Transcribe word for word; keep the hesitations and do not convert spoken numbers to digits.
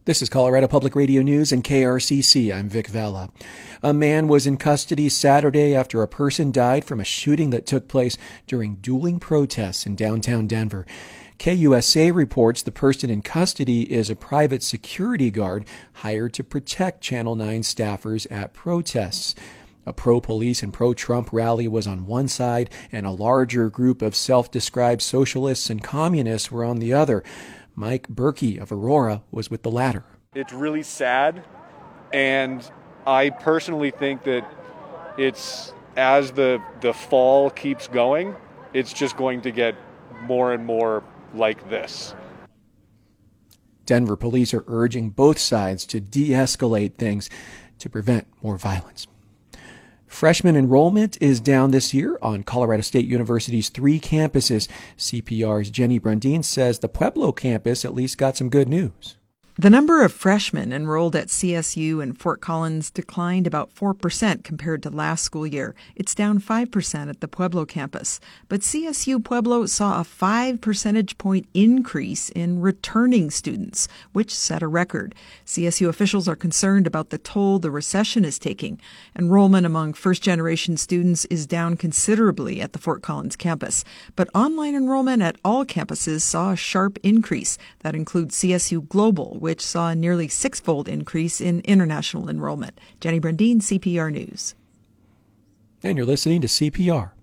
This is Colorado Public Radio News and K R C C. I'm Vic Vela. A man was in custody Saturday after a person died from a shooting that took place during dueling protests in downtown Denver. K U S A reports the person in custody is a private security guard hired to protect Channel nine staffers at protests. A pro-police and pro-Trump rally was on one side, and a larger group of self-described socialists and communists were on the other. Mike Berkey of Aurora was with the latter. It's really sad, and I personally think that it's as the the fall keeps going, it's just going to get more and more like this. Denver police are urging both sides to de-escalate things to prevent more violence. Freshman enrollment is down this year on Colorado State University's three campuses. C P R's Jenny Brundin says the Pueblo campus at least got some good news. The number of freshmen enrolled at C S U and Fort Collins declined about four percent compared to last school year. It's down five percent at the Pueblo campus. But C S U Pueblo saw a five percentage point increase in returning students, which set a record. C S U officials are concerned about the toll the recession is taking. Enrollment among first-generation students is down considerably at the Fort Collins campus. But online enrollment at all campuses saw a sharp increase. That includes C S U Global, which saw a nearly six-fold increase in international enrollment. Jenny Brundin, C P R News. And you're listening to C P R.